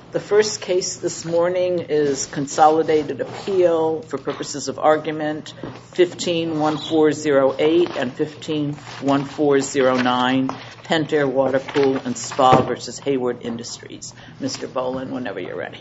The first case this morning is Consolidated Appeal for purposes of argument 15-1408 and 15-1409, Pentair Water Pool and Spa versus Hayward Industries. Mr. Boland, whenever you're ready.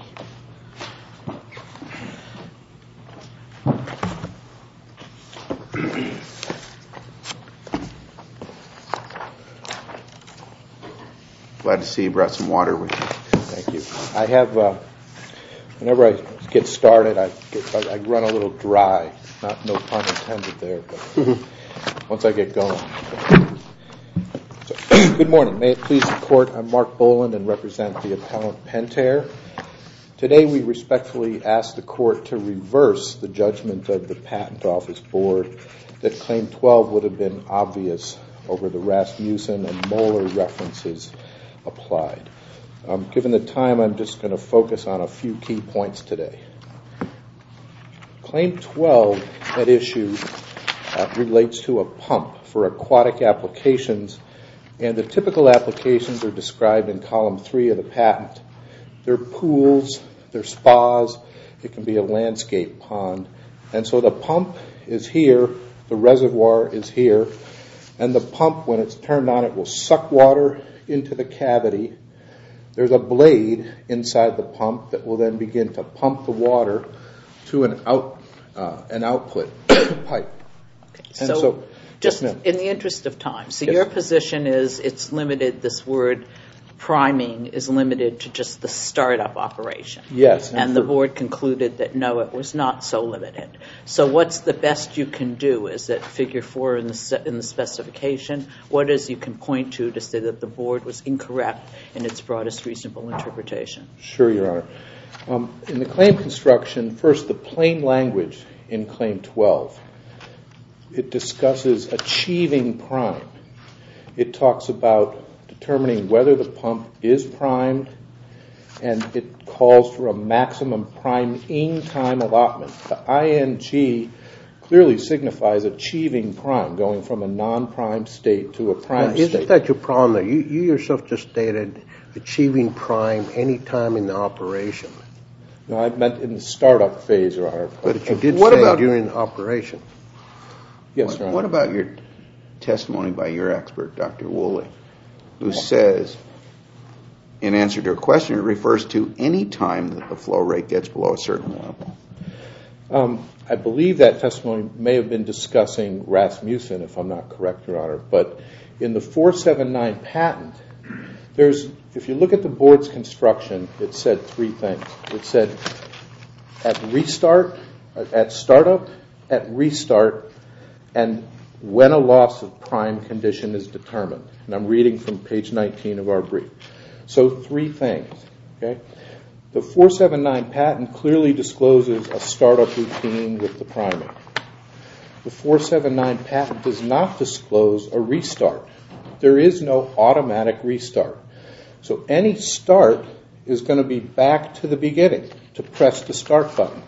Glad to see you brought some water with you. Thank you. I have, whenever I get started, I run a little dry. No pun intended there, but once I get going. So, good morning. May it please the Court, I'm Mark Boland and represent the appellant Pentair. Today we respectfully ask the Court to reverse the judgment of the Patent Office Board that Claim 12 would have been obvious over the Rasmussen and Moeller references applied. Given the time, I'm just going to focus on a few key points today. Claim 12 at issue relates to a pump for aquatic applications, and the typical applications are described in column 3 of the patent. They're pools, they're spas, it can be a landscape pond, and so the pump is here, the reservoir is here, and the pump, when it's turned on, it will suck water into the cavity. There's a blade inside the pump that will then begin to pump the water to an output pipe. Okay, so just in the interest of time, so yes. Your position is it's limited, this word priming is limited to just the startup operation. Yes. And the board concluded that no, it was not so limited. So what's the best you can do? Is it figure 4 in the specification? What is you can point to say that the board was incorrect in its broadest reasonable interpretation? Sure, Your Honor. In the claim construction, first the plain language in Claim 12. It discusses achieving prime. It talks about determining whether the pump is primed, and it calls for a maximum priming time allotment. The ING clearly signifies achieving prime, going from a non-primed state to a primed state. Isn't that your problem there? You yourself just stated achieving prime any time in the operation. No, I meant in the startup phase, Your Honor. But you did say during the operation. Yes, Your Honor. What about your testimony by your expert, Dr. Woolley, who says, in answer to a question, it refers to any time that the flow rate gets below a certain level? I believe that testimony may have been discussing Rasmussen, if I'm not correct, Your Honor. But in the 479 patent, if you look at the board's construction, it said 3 things. It said at restart, at startup, at restart, and when a loss of prime condition is determined. And I'm reading from page 19 of our brief. So 3 things. Okay? The 479 patent clearly discloses a startup routine with the priming. The 479 patent does not disclose a restart. There is no automatic restart. So any start is going to be back to the beginning to press the start button.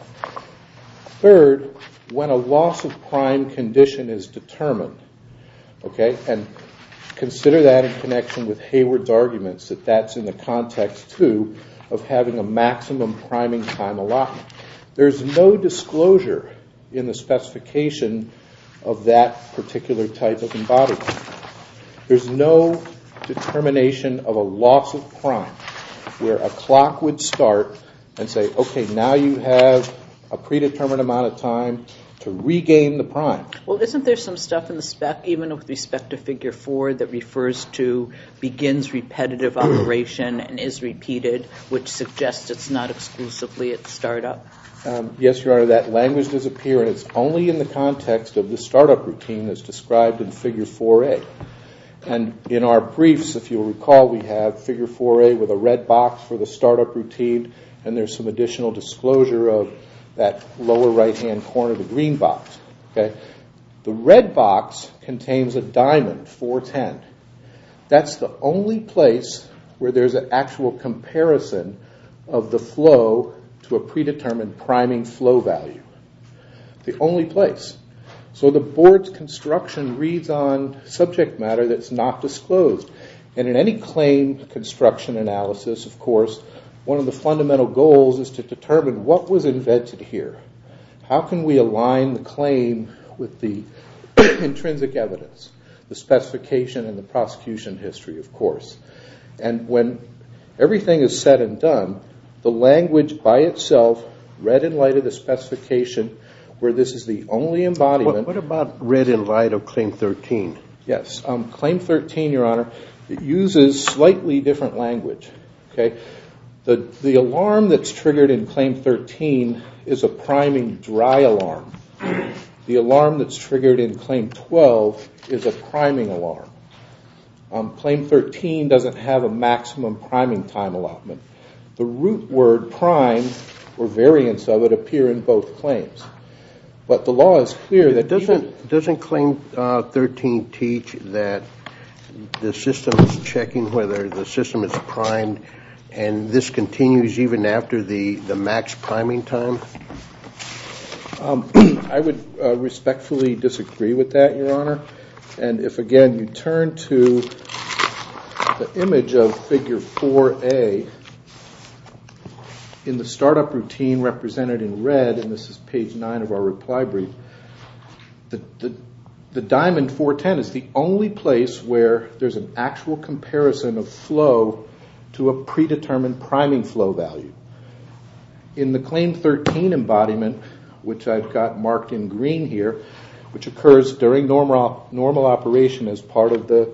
Third, when a loss of prime condition is determined, okay, and consider that in connection with Hayward's arguments that that's in the context, too, of having a maximum priming time allotment. There's no disclosure in the specification of that particular type of embodiment. There's no determination of a loss of prime where a clock would start and say, okay, now you have a predetermined amount of time to regain the prime. Well, isn't there some stuff in the spec, even with respect to Figure 4, that refers to begins repetitive operation and is repeated, which suggests it's not exclusively at startup? Yes, Your Honor, that language does appear, and it's only in the context of the startup routine that's described in Figure 4A. And in our briefs, if you'll recall, we have Figure 4A with a red box for the startup routine, and there's some additional disclosure of that lower right-hand corner, the green box. Okay? The red box contains a diamond, 410. That's the only place where there's an actual comparison of the flow to a predetermined priming flow value. The only place. So the board's construction reads on subject matter that's not disclosed. And in any claim construction analysis, of course, one of the fundamental goals is to determine what was invented here. How can we align the claim with the intrinsic evidence, the specification and the prosecution history, of course. And when everything is said and done, the language by itself, read in light of the specification, where this is the only embodiment. What about read in light of Claim 13? Yes, Claim 13, Your Honor, it uses slightly different language. Okay, the alarm that's triggered in Claim 13 is a priming dry alarm. The alarm that's triggered in Claim 12 is a priming alarm. Claim 13 doesn't have a maximum priming time allotment. The root word prime, or variants of it, appear in both claims. But the law is clear that doesn't Claim 13 teach that the system is checking whether the system is primed, and this continues even after the max priming time? I would respectfully disagree with that, Your Honor. And if, again, you turn to the image of Figure 4A, in the startup routine represented in red, and this is page 9 of our reply brief, the diamond 410 is the only place where there's an actual comparison of flow to a predetermined priming flow value. In the Claim 13 embodiment, which I've got marked in green here, which occurs during normal operation as part of the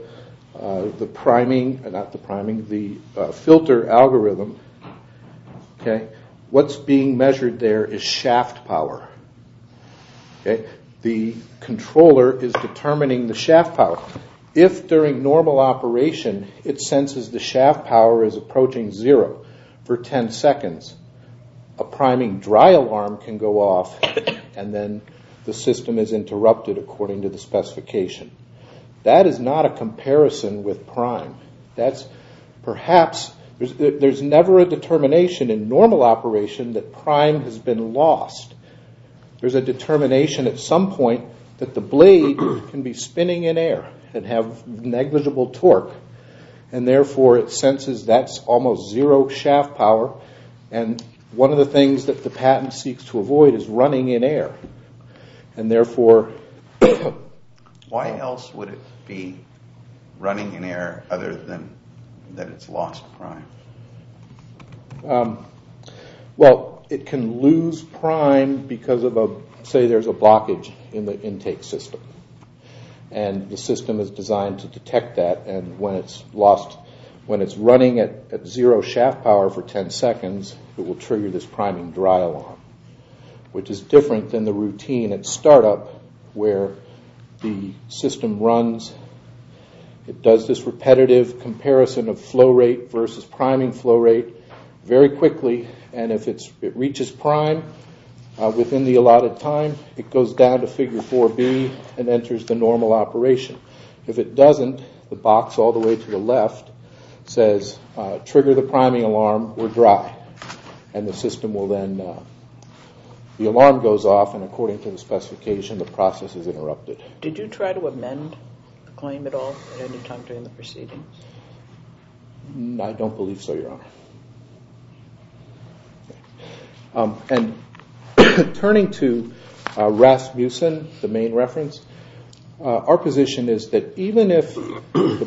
filter algorithm. Okay, what's being measured there is shaft power. Okay, the controller is determining the shaft power. If during normal operation it senses the shaft power is approaching 0 for 10 seconds, a priming dry alarm can go off, and then the system is interrupted according to the specification. That is not a comparison with prime. That's perhaps, there's never a determination in normal operation that prime has been lost. There's a determination at some point that the blade can be spinning in air and have negligible torque, and therefore it senses that's almost 0 shaft power, and one of the things that the patent seeks to avoid is running in air. And therefore... Why else would it be running in air other than that it's lost prime? Well, it can lose prime because of say there's a blockage in the intake system. And the system is designed to detect that, and when it's running at 0 shaft power for 10 seconds, it will trigger this priming dry alarm, which is different than the routine at startup where the system runs. It does this repetitive comparison of flow rate versus priming flow rate very quickly, and if it reaches prime within the allotted time, it goes down to Figure 4B and enters the normal operation. If it doesn't, the box all the way to the left says, trigger the priming alarm, we're dry. And the system will then, the alarm goes off, and according to the specification, the process is interrupted. Did you try to amend the claim at all at any time during the proceedings? I don't believe so, Your Honor. And turning to Rasmussen, the main reference, our position is that even if the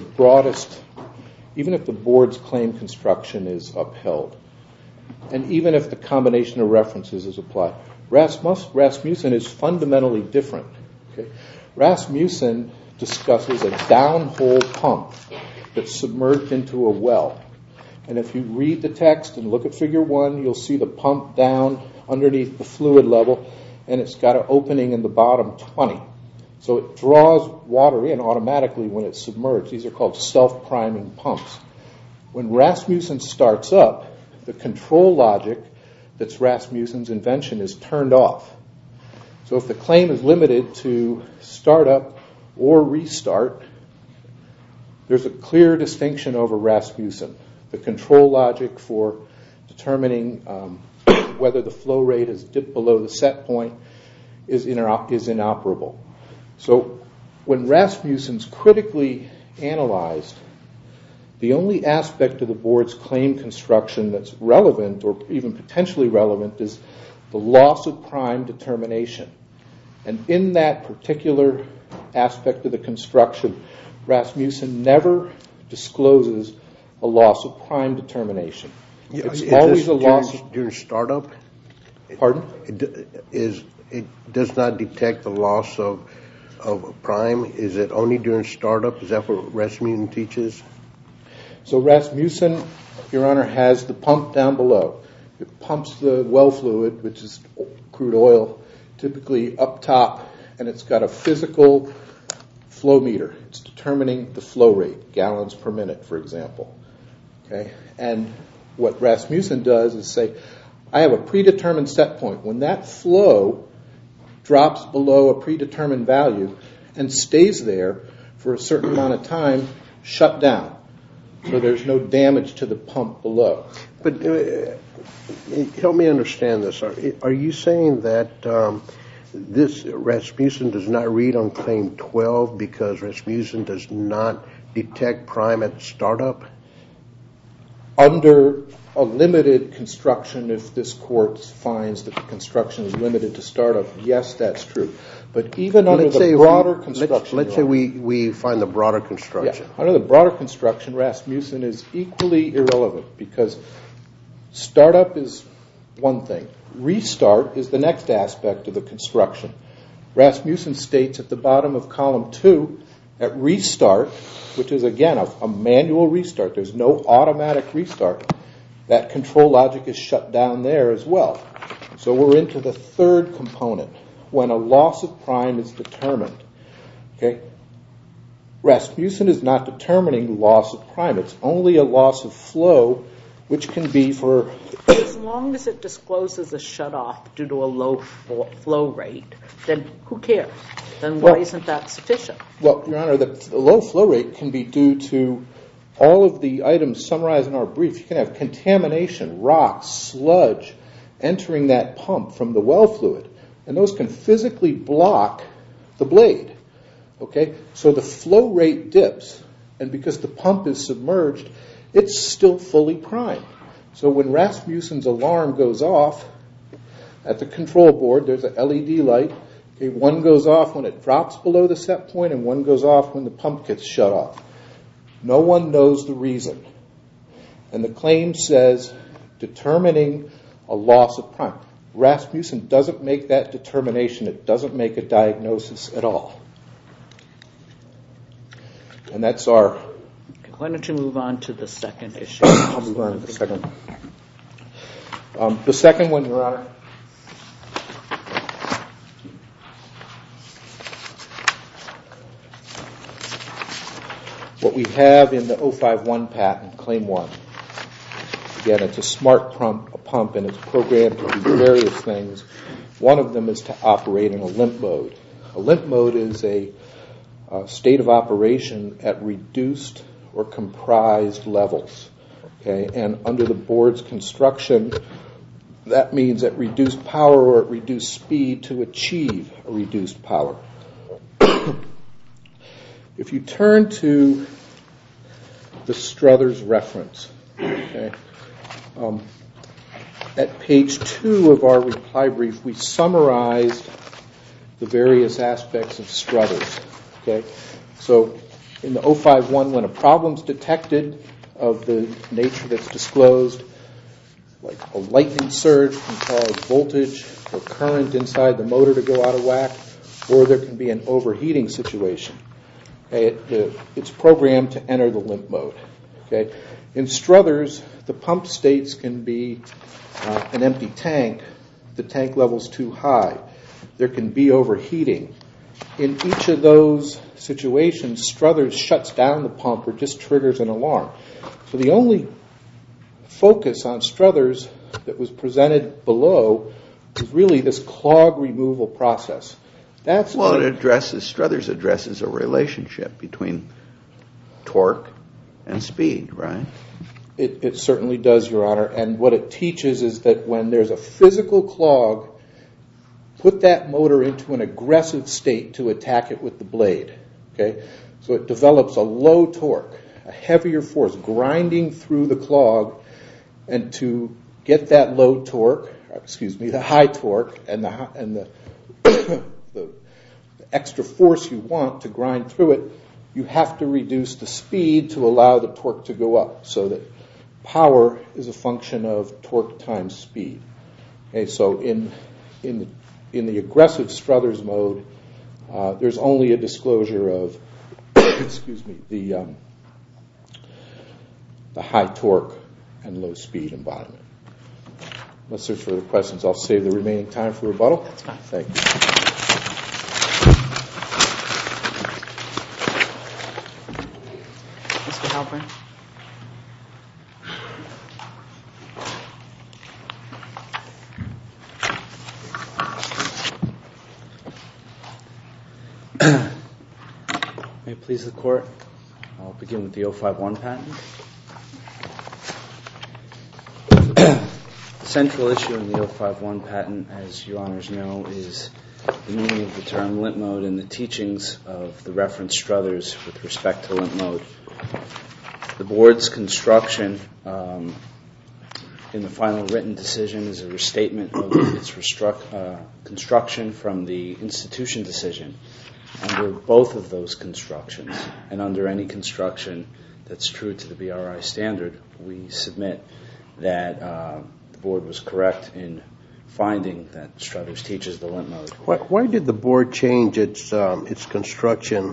board's claim construction is upheld, and even if the combination of references is applied, Rasmussen is fundamentally different. Okay? Rasmussen discusses a downhole pump that's submerged into a well. And if you read the text and look at Figure 1, you'll see the pump down underneath the fluid level, and it's got an opening in the bottom 20. So it draws water in automatically when it's submerged. These are called self-priming pumps. When Rasmussen starts up, the control logic that's Rasmussen's invention is turned off. So if the claim is limited to startup or restart, there's a clear distinction over Rasmussen. The control logic for determining whether the flow rate has dipped below the set point is inoperable. So when Rasmussen's critically analyzed The only aspect of the board's claim construction that's relevant or even potentially relevant is the loss of prime determination. And in that particular aspect of the construction, Rasmussen never discloses a loss of prime determination. It's always a loss during startup. Pardon? It does not detect the loss of prime. Is it only during startup? Is that what Rasmussen teaches? So Rasmussen, Your Honor, has the pump down below. It pumps the well fluid, which is crude oil, typically up top, and it's got a physical flow meter. It's determining the flow rate, gallons per minute, for example. Okay? And what Rasmussen does is say, I have a predetermined set point. When that flow drops below a predetermined value and stays there for a certain amount of time, shut down. So there's no damage to the pump below. But help me understand this. Are you saying that this Rasmussen does not read on Claim 12 because Rasmussen does not detect prime at startup? Under a limited construction, if this court finds that the construction is limited to startup, yes, that's true. But even under the broader construction... Let's say we find the broader construction. Yeah, under the broader construction, Rasmussen is equally irrelevant because startup is one thing. Restart is the next aspect of the construction. Rasmussen states at the bottom of column 2, at restart, which is again a manual restart, there's no automatic restart, that control logic is shut down there as well. So we're into the third component, when a loss of prime is determined. Okay? Rasmussen is not determining loss of prime. It's only a loss of flow, which can be for... As long as it discloses a shutoff due to a low flow rate, then who cares? Then why isn't that sufficient? Well, Your Honor, the low flow rate can be due to all of the items summarized in our brief. You can have contamination, rocks, sludge entering that pump from the well fluid, and those can physically block the blade. Okay? So the flow rate dips, and because the pump is submerged, it's still fully primed. So when Rasmussen's alarm goes off at the control board, there's an LED light. Okay, one goes off when it drops below the set point, and one goes off when the pump gets shut off. No one knows the reason. And the claim says determining a loss of prime. Rasmussen doesn't make that determination. It doesn't make a diagnosis at all. And that's our... Why don't you move on to the second issue? I'll move on to the second one. The second one, Your Honor. What we have in the 051 patent, Claim 1. Again, it's a smart pump, and it's programmed to do various things. One of them is to operate in a limp mode. A limp mode is a state of operation at reduced or comprised levels. Okay? And under the board's construction, that means at reduced power or at reduced speed to achieve a reduced power. If you turn to the Struthers reference, okay, at page 2 of our reply brief, we summarized the various aspects of Struthers. Okay? So in the 051, when a problem's detected of the nature that's disclosed, like a lightning surge can cause voltage or current inside the motor to go out of whack, or there can be an overheating situation. Okay? It's programmed to enter the limp mode. Okay? In Struthers, the pump states can be an empty tank. The tank level's too high. There can be overheating. In each of those situations, Struthers shuts down the pump or just triggers an alarm. So the only focus on Struthers that was presented below was really this clog removal process. Struthers addresses a relationship between torque and speed, right? It certainly does, Your Honor. And what it teaches is that when there's a physical clog, put that motor into an aggressive state to attack it with the blade. Okay? So it develops a low torque. a heavier force grinding through the clog, and to get that the high torque and the the extra force you want to grind through it, you have to reduce the speed to allow the torque to go up, so that power is a function of torque times speed. Okay, so in the aggressive Struthers mode, there's only a disclosure of the high torque and low speed embodiment. Unless there's further questions, I'll save the remaining time for rebuttal. That's fine. Thank you. Mr. Halpern? May it please the Court, I'll begin with the 051 patent. The central issue in the 051 patent, as Your Honors know, is the meaning of the term limp mode and the teachings of the reference Struthers with respect to limp mode. The Board's construction in the final written decision is a restatement of its construction from the institution decision. Under both of those constructions, and under any construction that's true to the BRI standard, we submit that the Board was correct in finding that Struthers teaches the limp mode. Why did the Board change its construction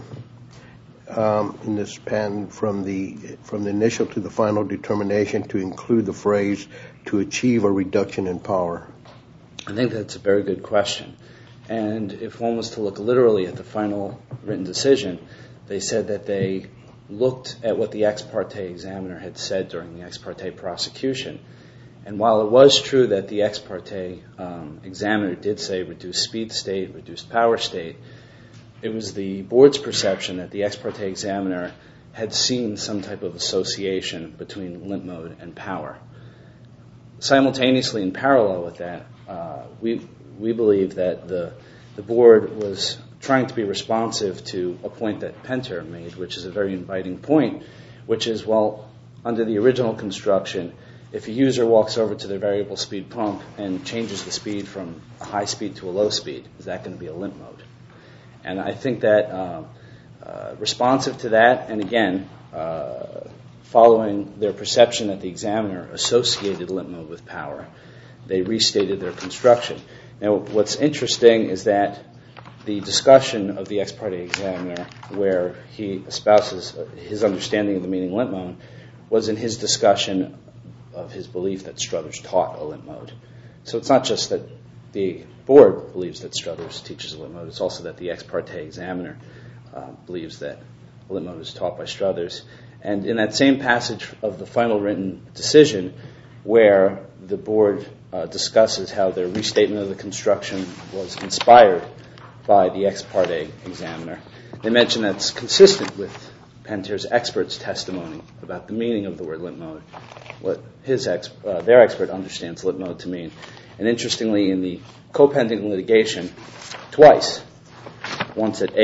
in this patent from the initial to the final determination to include the phrase "to achieve a reduction in power"? I think that's a very good question. And if one was to look literally at the final written decision, they said that they looked at what the ex parte examiner had said during the ex parte prosecution. And while it was true that the ex parte examiner did say reduced speed state, reduced power state, it was the Board's perception that the ex parte examiner had seen some type of association between limp mode and power. Simultaneously, in parallel with that, we believe that the Board was trying to be responsive to a point that Penter made, which is a very inviting point, which is, well, under the original construction, if a user walks over to their variable speed pump and changes the speed from a high speed to a low speed, is that going to be a limp mode? And I think that responsive to that, and again, following their perception that the examiner associated limp mode with power, they restated their construction. Now, what's interesting is that the discussion of the ex parte examiner, where he espouses his understanding of the meaning limp mode, was in his discussion of his belief that Struthers taught a limp mode. So it's not just that the Board believes that Struthers teaches a limp mode, it's also that the ex parte examiner believes that a limp mode is taught by Struthers. And in that same passage of the final written decision, where the Board discusses how their restatement of the construction was inspired by the ex parte examiner, they mention that it's consistent with Penter's expert's testimony about the meaning of the word limp mode, what their expert understands limp mode to mean. And interestingly, in the co-pending litigation, twice, once at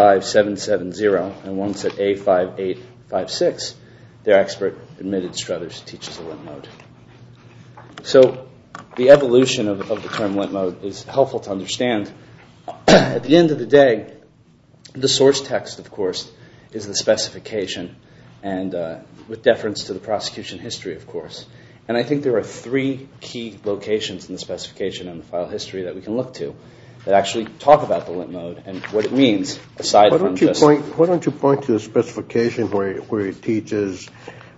A5770 and once at A5856, their expert admitted Struthers teaches a limp mode. So the evolution of the term limp mode is helpful to understand. At the end of the day, the source text, of course, is the specification, and with deference to the prosecution history, of course. And I think there are three key locations in the specification and the file history that we can look to that actually talk about the limp mode and what it means, aside from just... Why don't you point to the specification where it teaches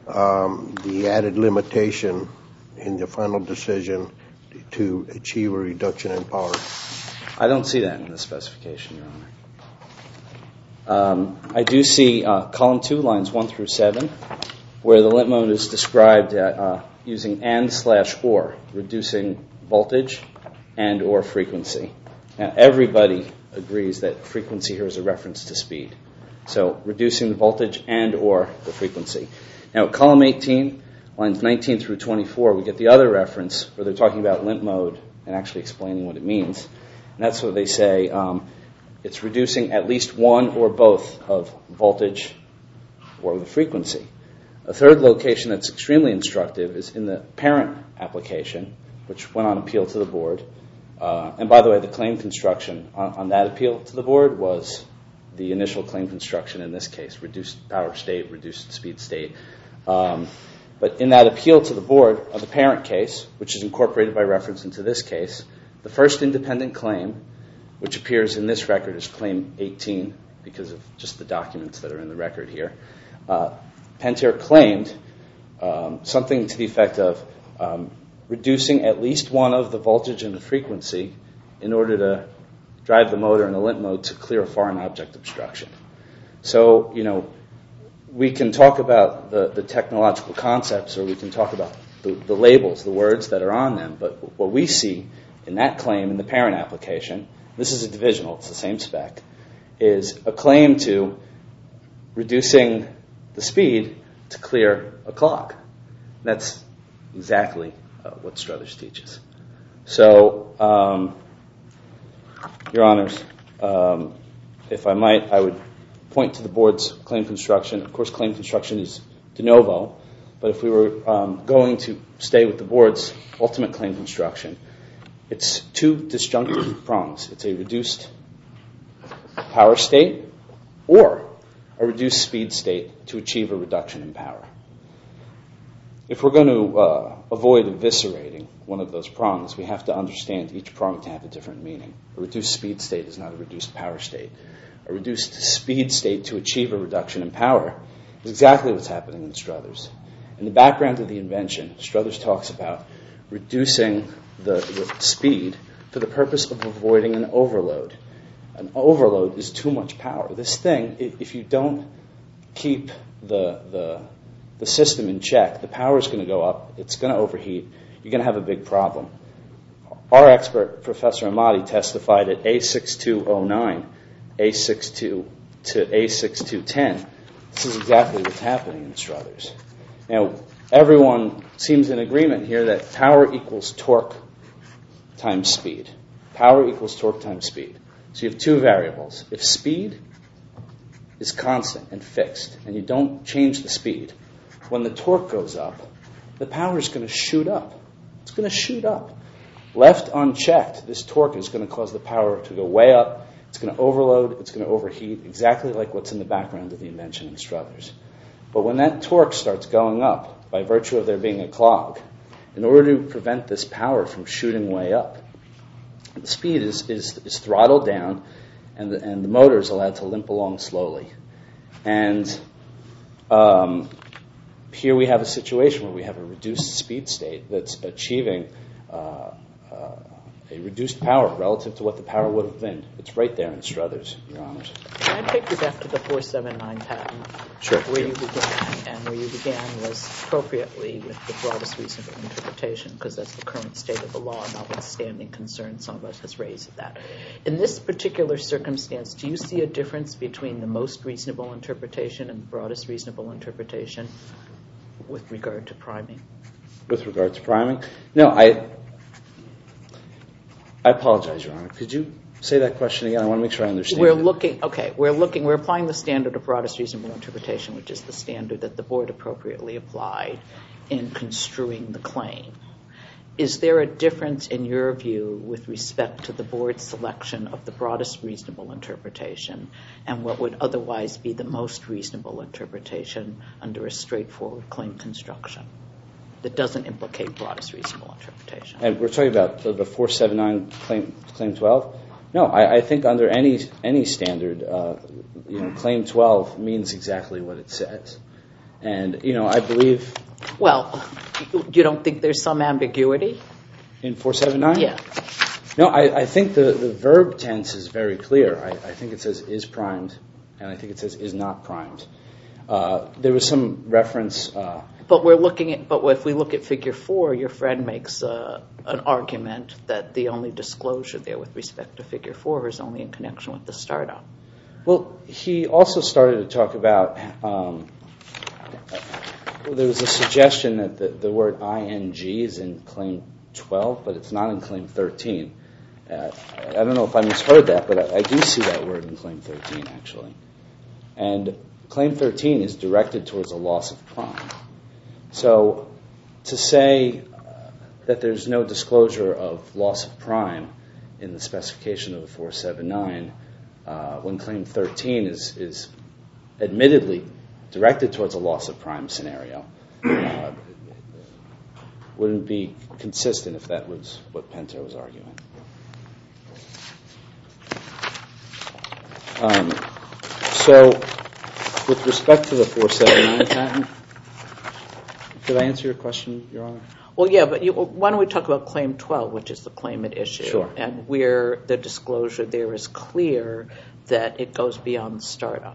the added limitation in the final decision to achieve a reduction in power? I don't see that in the specification, Your Honor. I do see column 2, lines 1 through 7, where the limp mode is described using and/or, reducing voltage and or frequency. Now, everybody agrees that frequency here is a reference to speed. So, reducing the voltage and or the frequency. Now, at column 18, lines 19 through 24, we get the other reference where they're talking about limp mode and actually explaining what it means. And that's what they say, it's reducing at least one or both of voltage or the frequency. A third location that's extremely instructive is in the parent application, which went on appeal to the board. And by the way, the claim construction on that appeal to the board was the initial claim construction in this case, reduced power state, reduced speed state. But in that appeal to the board of the parent case, which is incorporated by reference into this case, the first independent claim, which appears in this record as Claim 18 because of just the documents that are in the record here, Pentair claimed something to the effect of reducing at least one of the voltage and the frequency in order to drive the motor in a limp mode to clear a foreign object obstruction. So, we can talk about the technological concepts, or we can talk about the labels, the words that are on them, but what we see in that claim in the parent application, this is a divisional, it's the same spec, is a claim to reducing the speed to clear a clock. That's exactly what Struthers teaches. So, Your Honors, if I might, I would point to the board's claim construction. Of course, claim construction is de novo, but if we were going to stay with the board's ultimate claim construction, it's two disjunctive prongs. It's a reduced power state or a reduced speed state to achieve a reduction in power. If we're going to avoid eviscerating one of those prongs, we have to understand each prong to have a different meaning. A reduced speed state is not a reduced power state. A reduced speed state to achieve a reduction in power is exactly what's happening in Struthers. In the background of the invention, Struthers talks about reducing the speed for the purpose of avoiding an overload. An overload is too much power. This thing, if you don't keep the system in check, the power is going to go up, it's going to overheat, you're going to have a big problem. Our expert, Professor Amati, testified at A6209, A62 to A6210. This is exactly what's happening in Struthers. Now, everyone seems in agreement here that power equals torque times speed. Power equals torque times speed. So you have two variables. If speed is constant and fixed, and you don't change the speed, when the torque goes up, the power is going to shoot up. It's going to shoot up. Left unchecked, this torque is going to cause the power to go way up. It's going to overload. It's going to overheat, exactly like what's in the background of the invention in Struthers. But when that torque starts going up, by virtue of there being a clog, in order to prevent this power from shooting way up, the speed is throttled down, and the motor is allowed to limp along slowly. And here we have a situation where we have a reduced speed state that's achieving a reduced power relative to what the power would have been. It's right there in Struthers, Your Honors. Can I take you back to the 479 patent? Sure. Where you began, and where you began was appropriately with the broadest reasonable interpretation, because that's the current state of the law, notwithstanding concerns some of us has raised that. In this particular circumstance, do you see a difference between the most reasonable interpretation and the broadest reasonable interpretation with regard to priming? With regard to priming? No, I apologize, Your Honor. Could you say that question again? I want to make sure I understand. We're applying the standard of broadest reasonable interpretation, which is the standard that the board appropriately applied in construing the claim. Is there a difference in your view with respect to the board's selection of the broadest reasonable interpretation and what would otherwise be the most reasonable interpretation under a straightforward claim construction that doesn't implicate broadest reasonable interpretation? And we're talking about the 479 claim 12? No, I think under any standard, claim 12 means exactly what it says. And, I believe... Well, you don't think there's some ambiguity? In 479? Yeah. No, I think the verb tense is very clear. I think it says is primed, and I think it says is not primed. There was some reference... But if we look at Figure 4, your friend makes an argument that the only disclosure there with respect to Figure 4 is only in connection with the startup. Well, he also started to talk about... there was a suggestion that the word ing is in Claim 12, but it's not in Claim 13. I don't know if I misheard that, but I do see that word in Claim 13, actually. And Claim 13 is directed towards a loss of prime. So to say that there's no disclosure of loss of prime in the specification of the 479 when Claim 13 is admittedly directed towards a loss of prime scenario wouldn't be consistent if that was what Pentair was arguing. So with respect to the 479 patent, did I answer your question, Your Honor? Well, yeah, but why don't we talk about Claim 12, which is the claim at issue, Sure. and where the disclosure there is clear that it goes beyond the startup.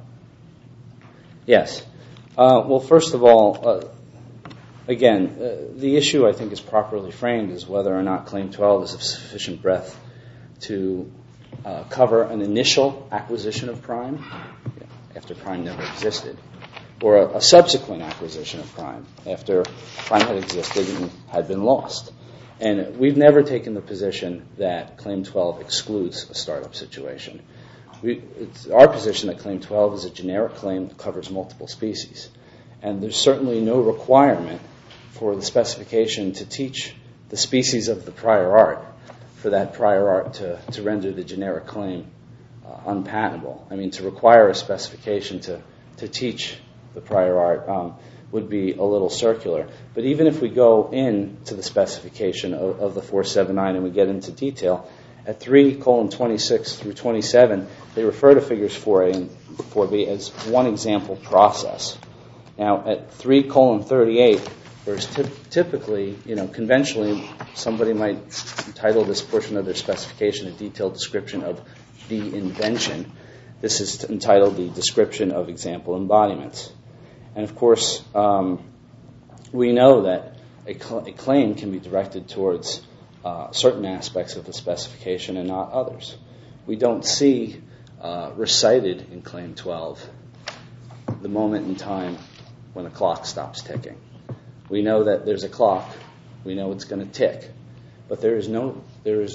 Yes. Well, first of all, again, the issue I think is properly framed is whether or not Claim 12 is of sufficient breadth to cover an initial acquisition of prime after prime never existed, or a subsequent acquisition of prime after prime had existed and had been lost. And we've never taken the position that Claim 12 excludes a startup situation. It's our position that Claim 12 is a generic claim that covers multiple species. And there's certainly no requirement for the specification to teach the species of the prior art for that prior art to render the generic claim unpatentable. I mean, to require a specification to teach the prior art would be a little circular. But even if we go into the specification of the 479 and we get into detail, at 3:26 through 27, they refer to figures 4A and 4B as one example process. Now, at 3:38, whereas typically, conventionally, somebody might entitle this portion of their specification a detailed description of the invention. This is entitled the description of example embodiments. And of course, we know that a claim can be directed towards certain aspects of the specification and not others. We don't see recited in Claim 12 the moment in time when a clock stops ticking. We know that there's a clock. We know it's going to tick. But there is no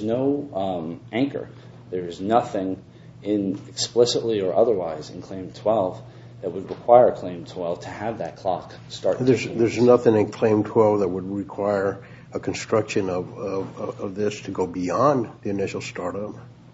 anchor. There is nothing explicitly or otherwise in Claim 12 that would require Claim 12 to have that clock start ticking. There's nothing in Claim 12 that would require a construction of this to go beyond the initial startup.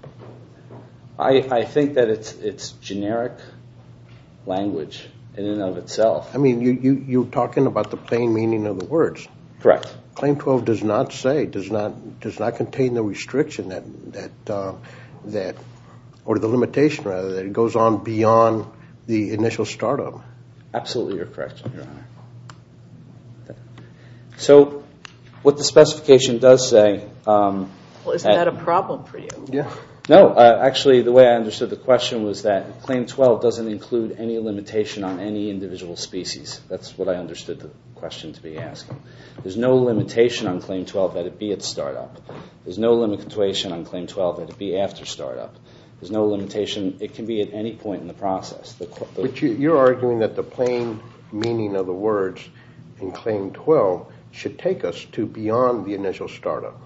I think that it's generic language in and of itself. I mean, you're talking about the plain meaning of the words. Correct. Claim 12 does not contain the restriction that or the limitation rather that it goes on beyond the initial startup. Absolutely, you're correct, Your Honor. So, what the specification does say. Well, isn't that a problem for you? Yeah. No, actually, the way I understood the question was that Claim 12 doesn't include any limitation on any individual species. That's what I understood the question to be asking. There's no limitation on Claim 12 that it be at startup. There's no limitation on Claim 12 that it be after startup. There's no limitation. It can be at any point in the process. But you're arguing that the plain meaning of the words in Claim 12 should take us to beyond the initial startup.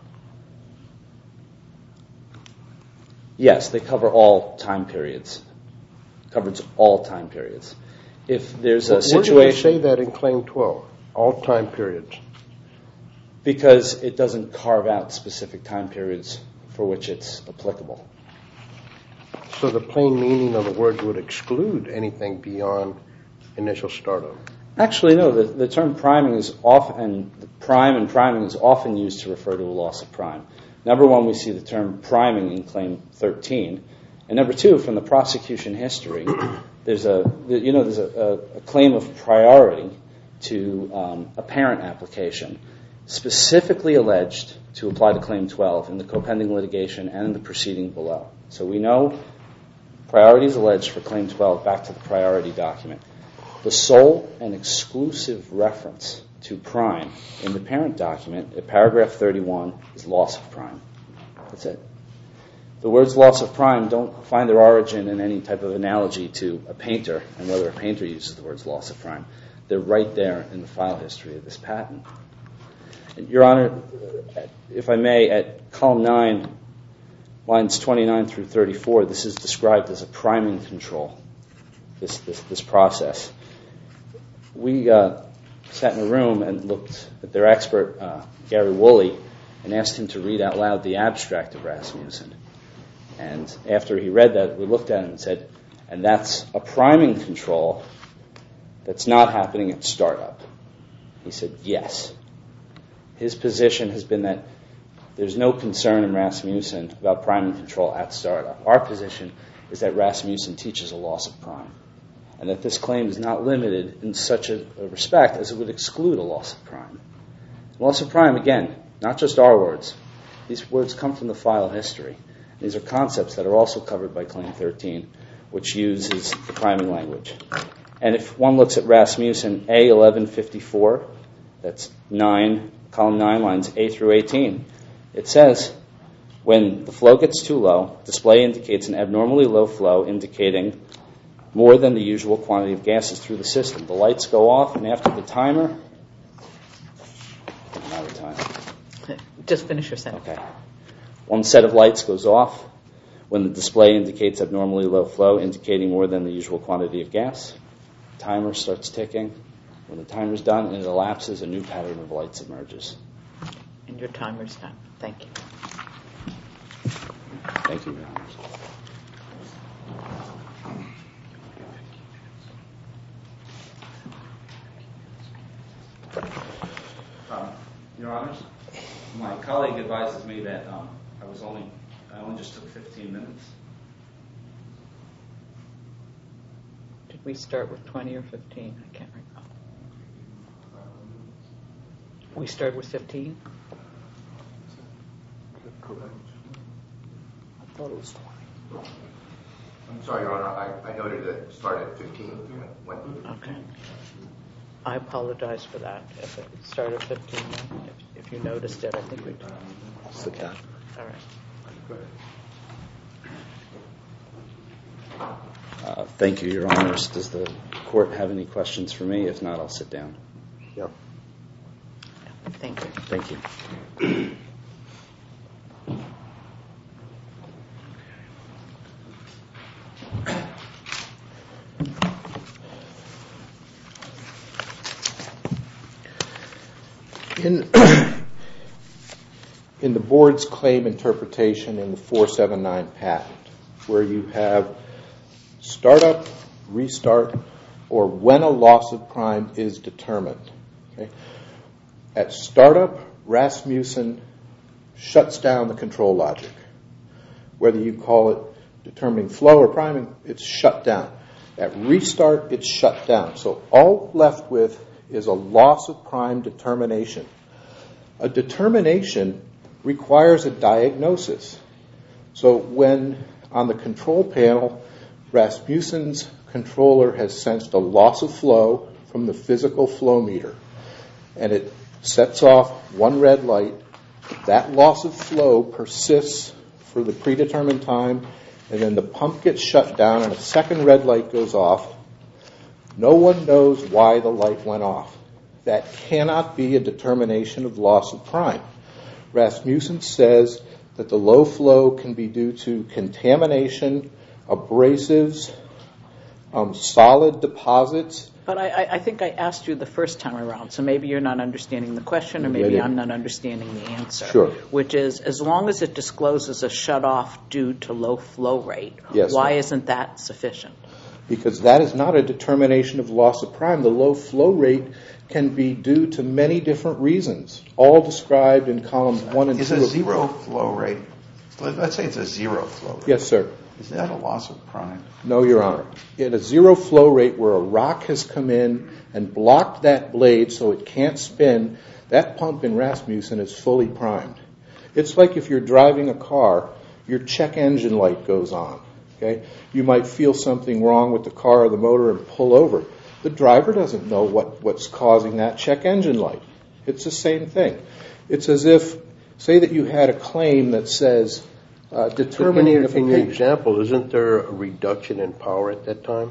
Yes, they cover all time periods. Covers all time periods. If there's a situation... Where do you say that in Claim 12? All time periods. Because it doesn't carve out specific time periods for which it's applicable. So the plain meaning of the words would exclude anything beyond initial startup. Actually, no. The term priming is often, priming is often used to refer to a loss of prime. Number one, we see the term priming in Claim 13. And number two, from the prosecution history, there's a claim of priority to a parent application specifically alleged to apply to Claim 12 in the co-pending litigation and in the proceeding below. So we know priority is alleged for Claim 12 back to the priority document. The sole and exclusive reference to prime in the parent document at paragraph 31 is loss of prime. That's it. The words loss of prime don't find their origin in any type of analogy to a painter and whether a painter uses the words loss of prime. They're right there in the file history of this patent. Your Honor, if I may, at column 9, lines 29 through 34, this is described as a priming control. this process. We sat in a room and looked at their expert, Gary Woolley, and asked him to read out loud the abstract of Rasmussen. And after he read that, we looked at him and said, and that's a priming control that's not happening at startup. He said, yes. His position has been that there's no concern in Rasmussen about priming control at startup. Our position is that Rasmussen teaches a loss of prime, and that this claim is not limited in such a respect as it would exclude a loss of prime. Loss of prime, again, not just our words. These words come from the file history. These are concepts that are also covered by Claim 13, which uses the priming language. And if one looks at Rasmussen A1154, that's column 9, lines A through 18, it says, when the flow gets too low, display indicates an abnormally low flow, indicating more than the usual quantity of gases through the system. The lights go off, and after the timer... I'm out of time. Just finish your sentence. Okay. One set of lights goes off when the display indicates abnormally low flow, indicating more than the usual quantity of gas. Timer starts ticking. When the timer's done and it elapses, a new pattern of lights emerges. And your timer's done. Thank you. Thank you, Your Honors. Your Honors, my colleague advises me that I only just took 15 minutes. Did we start with 20 or 15? I can't recall. We started with 15? Correct. I thought it was 20. I'm sorry, Your Honor. I noted that it started at 15. Okay. I apologize for that. If it started at 15, if you noticed it, I think we did. It's the cap. All right. Thank you, Your Honors. Does the court have any questions for me? If not, I'll sit down. Yeah. Thank you. Thank you. In the board's claim interpretation in the 479 patent, where you have startup, restart, or when a loss of prime is determined. Okay? At startup, Rasmussen shuts down the control logic. Whether you call it determining flow or priming, it's shut down. At restart, it's shut down. So all left with is a loss of prime determination. A determination requires a diagnosis. So when on the control panel, Rasmussen's controller has sensed a loss of flow from the physical flow meter, and it sets off one red light, that loss of flow persists for the predetermined time, and then the pump gets shut down and a second red light goes off. No one knows why the light went off. That cannot be a determination of loss of prime. Rasmussen says that the low flow can be due to contamination, abrasives, solid deposits. But I think I asked you the first time around, so maybe you're not understanding the question, or maybe I'm not understanding the answer. Sure. Which is, as long as it discloses a shut-off due to low flow rate, yes, why isn't that sufficient? Because that is not a determination of loss of prime. The low flow rate can be due to many different reasons, all described in columns 1 and 2. Is a zero flow rate, let's say it's a zero flow rate. Yes, sir. Is that a loss of prime? No, Your Honor. At a zero flow rate where a rock has come in and blocked that blade so it can't spin, that pump in Rasmussen is fully primed. It's like if you're driving a car, your check engine light goes on. Okay? You might feel something wrong with the car or the motor and pull over. The driver doesn't know what's causing that check engine light. It's the same thing. It's as if, say that you had a claim that says determining if in your example, isn't there a reduction in power at that time?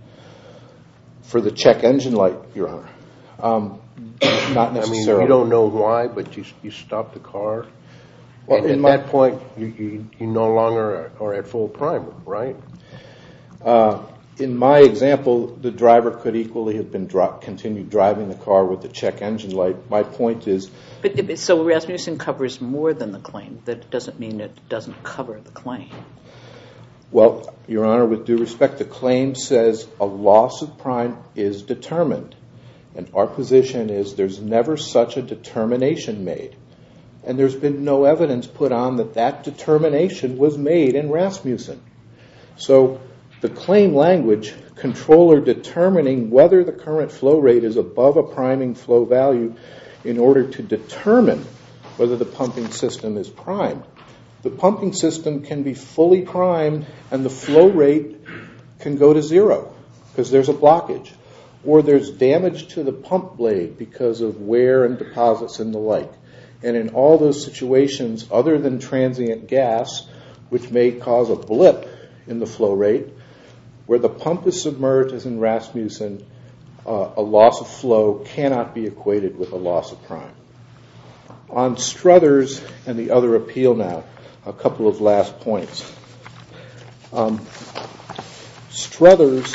For the check engine light, Your Honor. Not necessarily. I mean, you don't know why, but you stop the car. Well, and at that point, you no longer are at full prime, right? In my example, the driver could equally have been continued driving the car with the check engine light. My point is... So Rasmussen covers more than the claim. That doesn't mean it doesn't cover the claim. Well, Your Honor, with due respect, the claim says a loss of prime is determined. And our position is there's never such a determination made. And there's been no evidence put on that that determination was made in Rasmussen. So the claim language, controller determining whether the current flow rate is above a priming flow value in order to determine whether the pumping system is primed. The pumping system can be fully primed and the flow rate can go to zero because there's a blockage. Or there's damage to the pump blade because of wear and deposits and the like. And in all those situations, other than transient gas, which may cause a blip in the flow rate, where the pump is submerged, as in Rasmussen, a loss of flow cannot be equated with a loss of prime. On Struthers and the other appeal now, a couple of last points. Struthers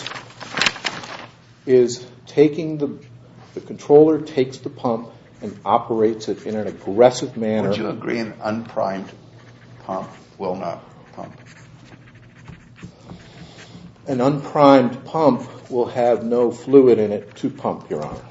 is taking the controller takes the pump and operates it in an aggressive manner. Would you agree an unprimed pump will not pump? An unprimed pump will have no fluid in it to pump, Your Honor.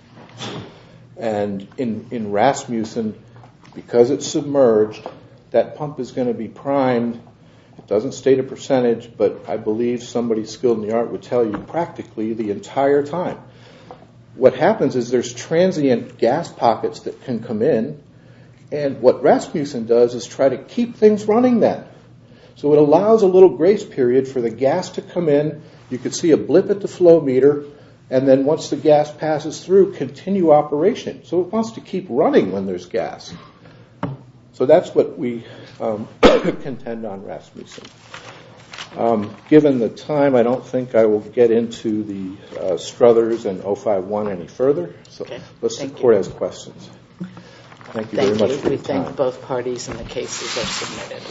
And in Rasmussen, because it's submerged, that pump is going to be primed. It doesn't state a percentage, but I believe somebody skilled in the art would tell you practically the entire time. What happens is there's transient gas pockets that can come in, and what Rasmussen does is try to keep things running then. So it allows a little grace period for the gas to come in. You could see a blip at the flow meter, and then once the gas passes through, continue operation. So it wants to keep running when there's gas. So that's what we contend on Rasmussen. Given the time, I don't think I will get into the Struthers and 051 any further. So unless the court has questions. Thank you very much for your time. We thank both parties and the cases are submitted.